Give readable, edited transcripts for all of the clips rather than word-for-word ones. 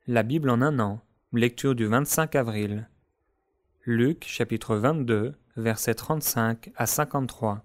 La Bible en un an, lecture du 25 avril. Luc, chapitre 22, versets 35 à 53.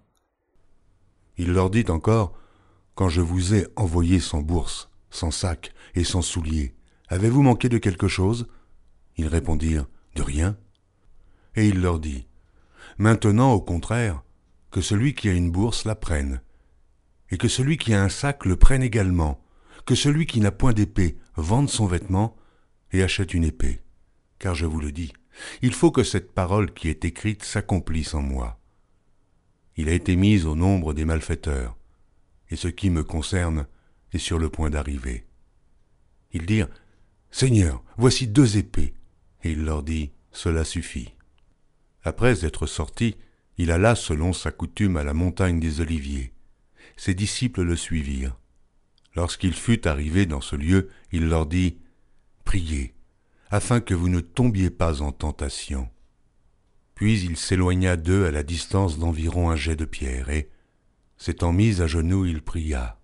Il leur dit encore, « Quand je vous ai envoyé sans bourse, sans sac et sans souliers, avez-vous manqué de quelque chose ?» Ils répondirent, « De rien. » Et il leur dit, « Maintenant, au contraire, que celui qui a une bourse la prenne, et que celui qui a un sac le prenne également, que celui qui n'a point d'épée vende son vêtement et achète une épée. Car je vous le dis, il faut que cette parole qui est écrite s'accomplisse en moi. Il a été mis au nombre des malfaiteurs, et ce qui me concerne est sur le point d'arriver. » Ils dirent, « Seigneur, voici 2 épées. » Et il leur dit, « Cela suffit. » Après être sorti, il alla selon sa coutume à la montagne des Oliviers. Ses disciples le suivirent. Lorsqu'il fut arrivé dans ce lieu, il leur dit, « Priez, afin que vous ne tombiez pas en tentation. » Puis il s'éloigna d'eux à la distance d'environ un jet de pierre, et, s'étant mis à genoux, il pria.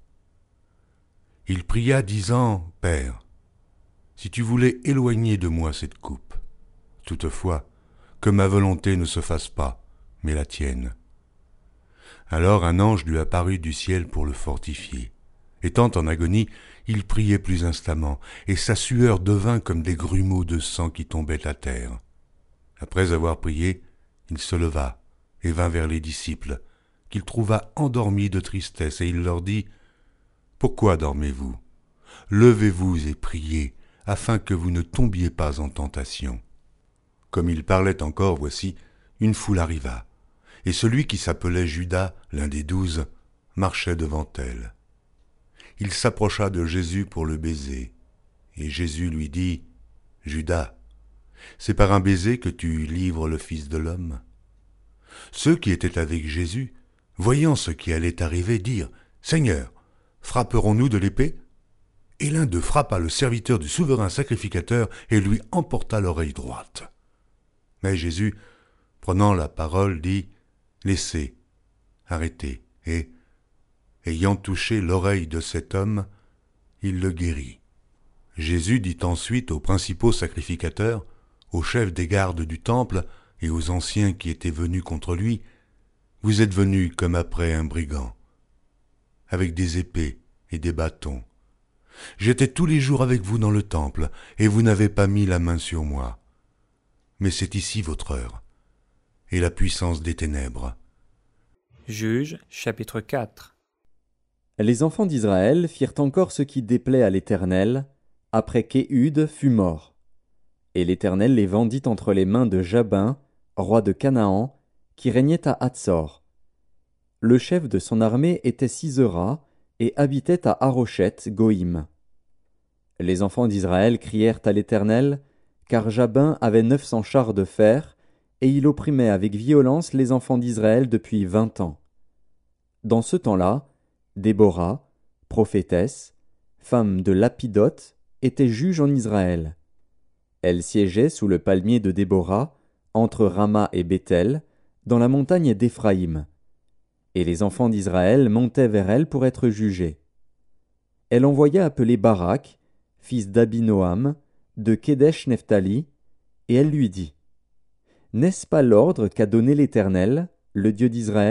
Il pria disant, « Père, si tu voulais éloigner de moi cette coupe, toutefois, que ma volonté ne se fasse pas, mais la tienne. » Alors un ange lui apparut du ciel pour le fortifier. Étant en agonie, il priait plus instamment, et sa sueur devint comme des grumeaux de sang qui tombaient à terre. Après avoir prié, il se leva et vint vers les disciples, qu'il trouva endormis de tristesse, et il leur dit, « Pourquoi dormez-vous ? Levez-vous et priez, afin que vous ne tombiez pas en tentation. » Comme il parlait encore, voici, une foule arriva, et celui qui s'appelait Judas, l'un des 12, marchait devant elle. Il s'approcha de Jésus pour le baiser, et Jésus lui dit, « Judas, c'est par un baiser que tu livres le Fils de l'homme ?» Ceux qui étaient avec Jésus, voyant ce qui allait arriver, dirent, « Seigneur, frapperons-nous de l'épée ?» Et l'un d'eux frappa le serviteur du souverain sacrificateur et lui emporta l'oreille droite. Mais Jésus, prenant la parole, dit, « Laissez, arrêtez. » Et, ayant touché l'oreille de cet homme, il le guérit. Jésus dit ensuite aux principaux sacrificateurs, aux chefs des gardes du temple et aux anciens qui étaient venus contre lui, « Vous êtes venus comme après un brigand, avec des épées et des bâtons. J'étais tous les jours avec vous dans le temple, et vous n'avez pas mis la main sur moi. Mais c'est ici votre heure, et la puissance des ténèbres. » Juges, chapitre 4. Les enfants d'Israël firent encore ce qui déplaît à l'Éternel, après qu'Éhud fut mort. Et l'Éternel les vendit entre les mains de Jabin, roi de Canaan, qui régnait à Hatsor. Le chef de son armée était Sisera, et habitait à Haroshet-Goïm. Les enfants d'Israël crièrent à l'Éternel, car Jabin avait 900 chars de fer, et il opprimait avec violence les enfants d'Israël depuis 20 ans. Dans ce temps-là, Déborah, prophétesse, femme de Lapidoth, était juge en Israël. Elle siégeait sous le palmier de Déborah, entre Rama et Béthel, dans la montagne d'Éphraïm. Et les enfants d'Israël montaient vers elle pour être jugés. Elle envoya appeler Barak, fils d'Abinoam, de Kédesh-Nephtali, et elle lui dit, « N'est-ce pas l'ordre qu'a donné l'Éternel, le Dieu d'Israël ?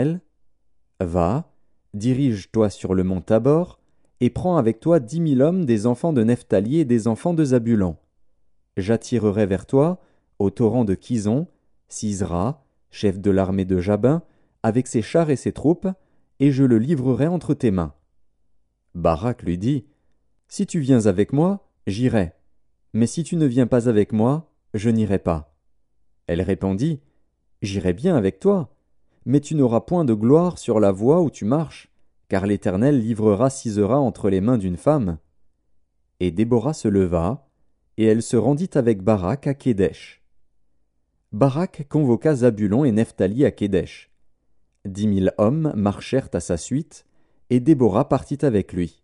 Va, dirige-toi sur le mont Tabor, et prends avec toi 10 000 hommes des enfants de Nephtali et des enfants de Zabulon. J'attirerai vers toi, au torrent de Kison, Sisera, chef de l'armée de Jabin, avec ses chars et ses troupes, et je le livrerai entre tes mains. » Barak lui dit, « Si tu viens avec moi, j'irai, mais si tu ne viens pas avec moi, je n'irai pas. » Elle répondit, « J'irai bien avec toi, mais tu n'auras point de gloire sur la voie où tu marches, car l'Éternel livrera Sisera entre les mains d'une femme. » Et Déborah se leva, et elle se rendit avec Barak à Kédesh. Barak convoqua Zabulon et Nephtali à Kédesh. 10 000 hommes marchèrent à sa suite, et Déborah partit avec lui.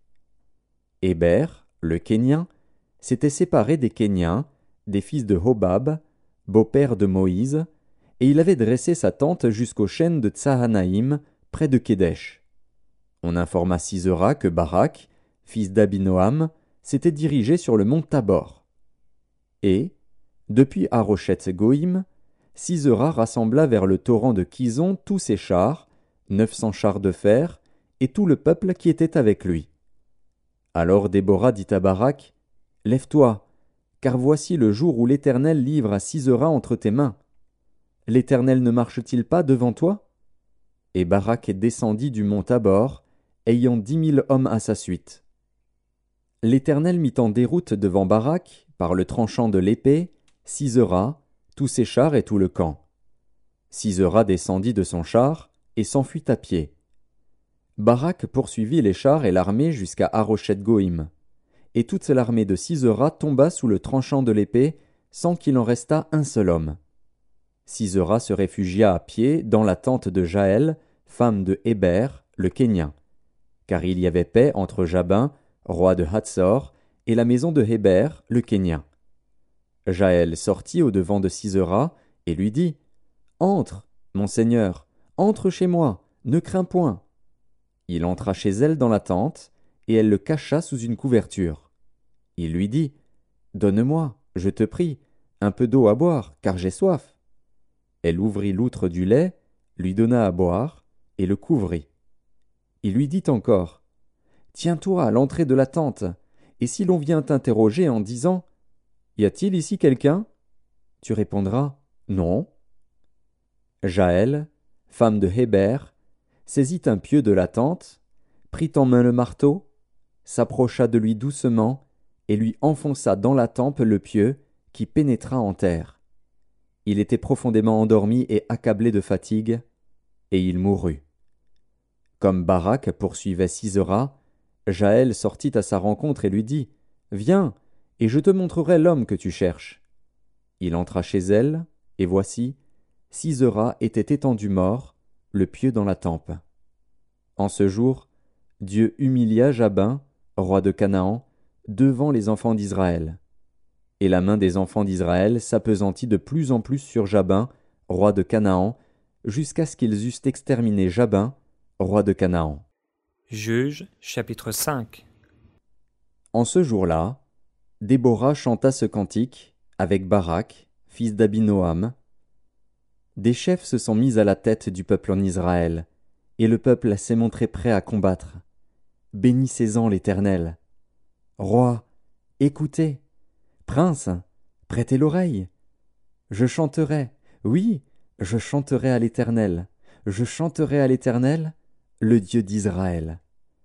Héber, le Kénien, s'était séparé des Kéniens, des fils de Hobab, beau-père de Moïse, et il avait dressé sa tente jusqu'aux chênes de Tsahanaïm, près de Kédesh. On informa Sisera que Barak, fils d'Abinoam, s'était dirigé sur le mont Tabor. Et, depuis Haroshet-Goïm, Sisera rassembla vers le torrent de Kison tous ses chars, 900 chars de fer, et tout le peuple qui était avec lui. Alors Déborah dit à Barak, « Lève-toi, car voici le jour où l'Éternel livre à Sisera entre tes mains. L'Éternel ne marche-t-il pas devant toi ?» Et Barak descendit du mont Tabor, ayant 10 000 hommes à sa suite. L'Éternel mit en déroute devant Barak, par le tranchant de l'épée, Sisera, tous ses chars et tout le camp. Sisera descendit de son char et s'enfuit à pied. Barak poursuivit les chars et l'armée jusqu'à Haroshet-Goïm. Et toute l'armée de Sisera tomba sous le tranchant de l'épée, sans qu'il en restât un seul homme. Sisera se réfugia à pied dans la tente de Jaël, femme de Héber, le Kénien, car il y avait paix entre Jabin, roi de Hatzor, et la maison de Héber, le Kénien. Jaël sortit au-devant de Sisera et lui dit, « Entre, mon seigneur, entre chez moi, ne crains point. » Il entra chez elle dans la tente, et elle le cacha sous une couverture. Il lui dit, « Donne-moi, je te prie, un peu d'eau à boire, car j'ai soif. » Elle ouvrit l'outre du lait, lui donna à boire, et le couvrit. Il lui dit encore, « Tiens-toi à l'entrée de la tente, et si l'on vient t'interroger en disant, « Y a-t-il ici quelqu'un ?» tu répondras, « Non. » Jaël, femme de Héber, saisit un pieu de la tente, prit en main le marteau, s'approcha de lui doucement, et lui enfonça dans la tempe le pieu, qui pénétra en terre. Il était profondément endormi et accablé de fatigue, et il mourut. Comme Barak poursuivait Sisera, Jaël sortit à sa rencontre et lui dit, « Viens, et je te montrerai l'homme que tu cherches. » Il entra chez elle, et voici, Sisera était étendu mort, le pieu dans la tempe. En ce jour, Dieu humilia Jabin, roi de Canaan, devant les enfants d'Israël. Et la main des enfants d'Israël s'appesantit de plus en plus sur Jabin, roi de Canaan, jusqu'à ce qu'ils eussent exterminé Jabin, roi de Canaan. Juges, chapitre 5. En ce jour-là, Déborah chanta ce cantique avec Barak, fils d'Abinoam. Des chefs se sont mis à la tête du peuple en Israël, et le peuple s'est montré prêt à combattre. Bénissez-en l'Éternel. Roi, écoutez. Prince, prêtez l'oreille. Je chanterai, oui, je chanterai à l'Éternel. Je chanterai à l'Éternel, le Dieu d'Israël.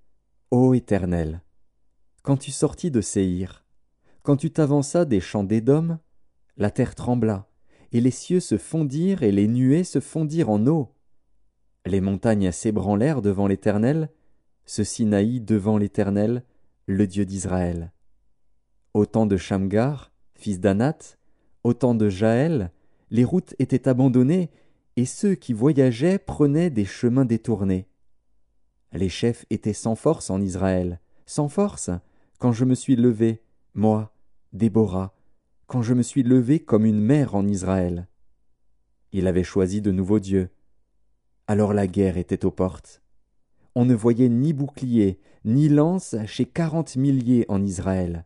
Ô Éternel, quand tu sortis de Séhir, quand tu t'avanças des champs d'Édom, la terre trembla, et les cieux se fondirent et les nuées se fondirent en eau. Les montagnes s'ébranlèrent devant l'Éternel, ce Sinaï devant l'Éternel, le Dieu d'Israël. Au temps de Shamgar, fils d'Anath, au temps de Jaël, les routes étaient abandonnées, et ceux qui voyageaient prenaient des chemins détournés. Les chefs étaient sans force en Israël, sans force, quand je me suis levé, moi, Déborah, quand je me suis levé comme une mère en Israël. Il avait choisi de nouveaux dieux. Alors la guerre était aux portes. On ne voyait ni bouclier, ni lance chez 40 milliers en Israël.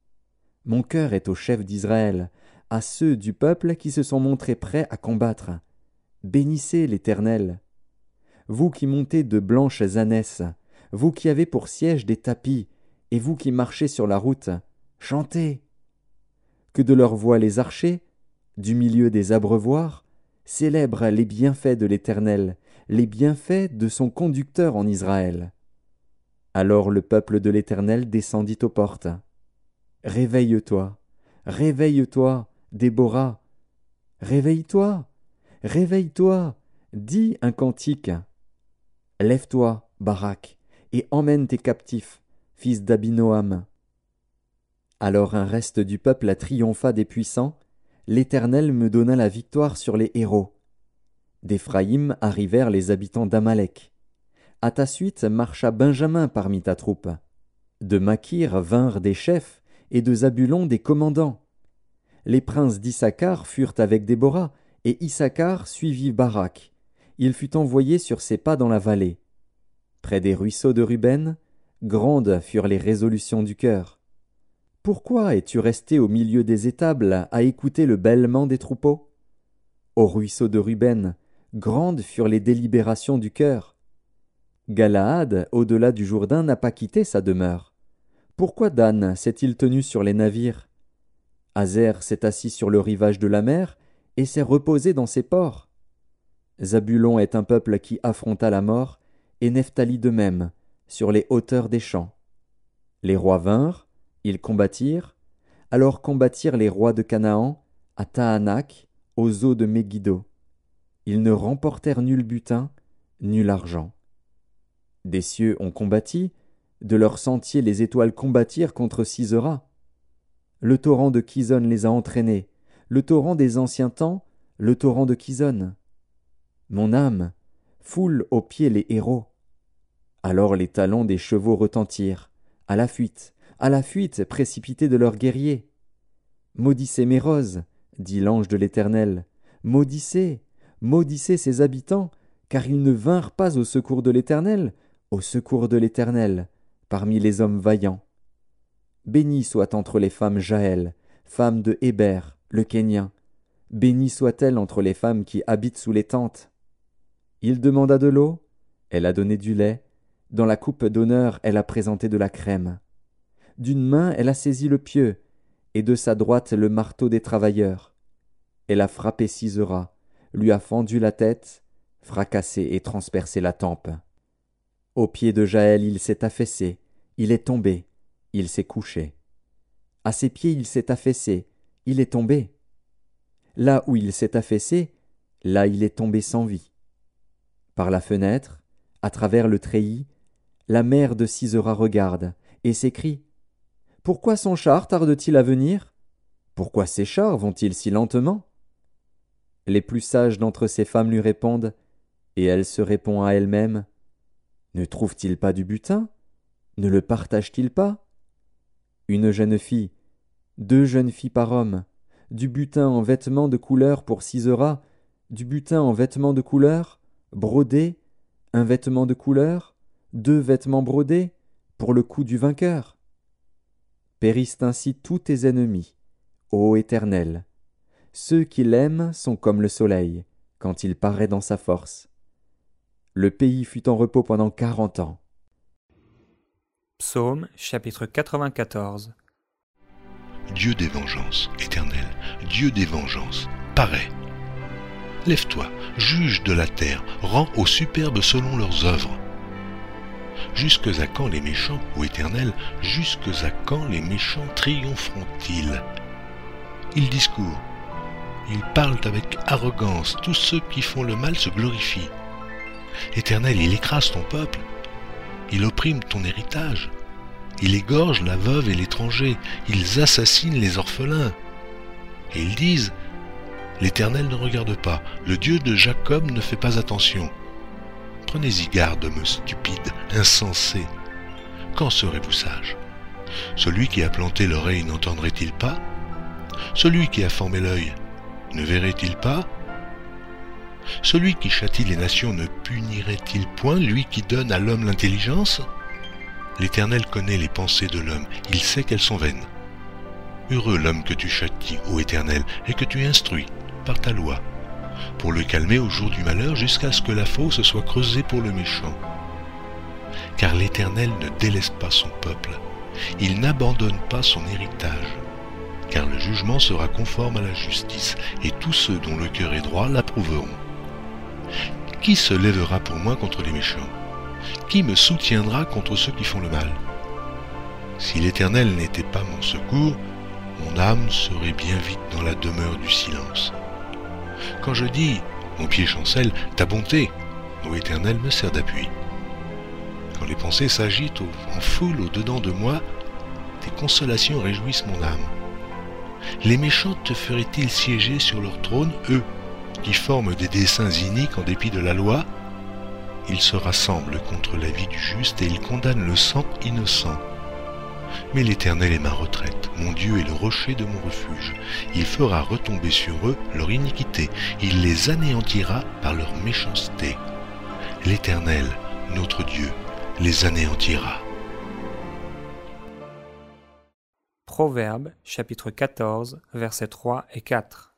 Mon cœur est aux chefs d'Israël, à ceux du peuple qui se sont montrés prêts à combattre. Bénissez l'Éternel. Vous qui montez de blanches ânesses, vous qui avez pour siège des tapis, et vous qui marchez sur la route, chantez. Que de leur voix les archers, du milieu des abreuvoirs, célèbrent les bienfaits de l'Éternel, les bienfaits de son conducteur en Israël. Alors le peuple de l'Éternel descendit aux portes. Réveille-toi, réveille-toi, Déborah. Réveille-toi, réveille-toi, dis un cantique. Lève-toi, Barak, et emmène tes captifs, fils d'Abinoam. Alors un reste du peuple triompha des puissants, l'Éternel me donna la victoire sur les héros. D'Éphraïm arrivèrent les habitants d'Amalek. À ta suite marcha Benjamin parmi ta troupe. De Makir vinrent des chefs, et de Zabulon des commandants. Les princes d'Issachar furent avec Déborah, et Issachar suivit Barak. Il fut envoyé sur ses pas dans la vallée. Près des ruisseaux de Ruben, grandes furent les résolutions du cœur. Pourquoi es-tu resté au milieu des étables à écouter le bêlement des troupeaux? Au ruisseau de Ruben, grandes furent les délibérations du cœur. Galaad, au-delà du Jourdain, n'a pas quitté sa demeure. Pourquoi Dan s'est-il tenu sur les navires? Azer s'est assis sur le rivage de la mer et s'est reposé dans ses ports. Zabulon est un peuple qui affronta la mort, et Nephtali de même, sur les hauteurs des champs. Les rois vinrent, ils combattirent, alors combattirent les rois de Canaan, à Tahanak, aux eaux de Megiddo. Ils ne remportèrent nul butin, nul argent. Des cieux ont combattu, de leurs sentiers les étoiles combattirent contre Sisera. Le torrent de Kison les a entraînés, le torrent des anciens temps, le torrent de Kison. Mon âme foule aux pieds les héros. Alors les talons des chevaux retentirent, à la fuite précipités de leurs guerriers. Maudissez mes roses, dit l'ange de l'Éternel, maudissez, maudissez ses habitants, car ils ne vinrent pas au secours de l'Éternel, parmi les hommes vaillants. Bénie soit entre les femmes Jaël, femme de Héber, le Kénien. Bénie soit-elle entre les femmes qui habitent sous les tentes. Il demanda de l'eau, elle a donné du lait, dans la coupe d'honneur elle a présenté de la crème. D'une main elle a saisi le pieu, et de sa droite le marteau des travailleurs. Elle a frappé Sisera, lui a fendu la tête, fracassé et transpercé la tempe. Au pied de Jaël il s'est affaissé, il est tombé, il s'est couché. À ses pieds il s'est affaissé, il est tombé. Là où il s'est affaissé, là il est tombé sans vie. Par la fenêtre, à travers le treillis, la mère de Sisera regarde et s'écrie: Pourquoi son char tarde-t-il à venir? Pourquoi ses chars vont-ils si lentement? Les plus sages d'entre ces femmes lui répondent, et elle se répond à elle-même: Ne trouve-t-il pas du butin? Ne le partage-t-il pas? Une jeune fille, 2 jeunes filles par homme, du butin en vêtements de couleur pour Sisera, du butin en vêtements de couleur, brodé, un vêtement de couleur, 2 vêtements brodés, pour le cou du vainqueur. Périssent ainsi tous tes ennemis, ô Éternel. Ceux qui l'aiment sont comme le soleil, quand il paraît dans sa force. Le pays fut en repos pendant 40 ans. Psaume chapitre 94. Dieu des vengeances, Éternel, Dieu des vengeances, parais. Lève-toi, juge de la terre, rends aux superbes selon leurs œuvres. Jusque à quand les méchants, ô Éternel, jusque à quand les méchants triompheront-ils? Ils discourent, ils parlent avec arrogance, tous ceux qui font le mal se glorifient. Éternel, il écrase ton peuple, il opprime ton héritage, il égorge la veuve et l'étranger, ils assassinent les orphelins. Et ils disent: L'Éternel ne regarde pas, le Dieu de Jacob ne fait pas attention. Prenez-y garde, hommes stupides, insensés. Quand serez-vous sages? Celui qui a planté l'oreille n'entendrait-il pas? Celui qui a formé l'œil ne verrait-il pas? Celui qui châtie les nations ne punirait-il point, lui qui donne à l'homme l'intelligence? L'Éternel connaît les pensées de l'homme, il sait qu'elles sont vaines. Heureux l'homme que tu châties, ô Éternel, et que tu instruis par ta loi, pour le calmer au jour du malheur, jusqu'à ce que la fosse soit creusée pour le méchant. Car l'Éternel ne délaisse pas son peuple, il n'abandonne pas son héritage, car le jugement sera conforme à la justice, et tous ceux dont le cœur est droit l'approuveront. Qui se lèvera pour moi contre les méchants? Qui me soutiendra contre ceux qui font le mal? Si l'Éternel n'était pas mon secours, mon âme serait bien vite dans la demeure du silence. Quand je dis, mon pied chancelle, ta bonté, ô Éternel, me sert d'appui. Quand les pensées s'agitent en foule au-dedans de moi, tes consolations réjouissent mon âme. Les méchants te feraient-ils siéger sur leur trône, eux, qui forment des desseins iniques en dépit de la loi? Ils se rassemblent contre la vie du juste et ils condamnent le sang innocent. Mais l'Éternel est ma retraite, mon Dieu est le rocher de mon refuge. Il fera retomber sur eux leur iniquité, il les anéantira par leur méchanceté. L'Éternel, notre Dieu, les anéantira. Proverbes, chapitre 14, versets 3 et 4.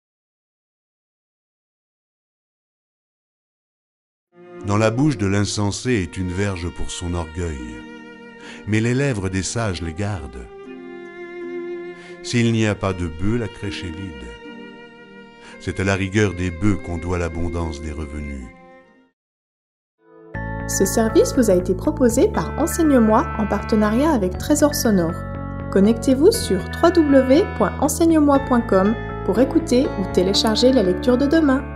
Dans la bouche de l'insensé est une verge pour son orgueil, mais les lèvres des sages les gardent. S'il n'y a pas de bœufs, la crèche est vide. C'est à la rigueur des bœufs qu'on doit l'abondance des revenus. Ce service vous a été proposé par Enseigne-moi en partenariat avec Trésor Sonore. Connectez-vous sur www.enseigne-moi.com pour écouter ou télécharger la lecture de demain.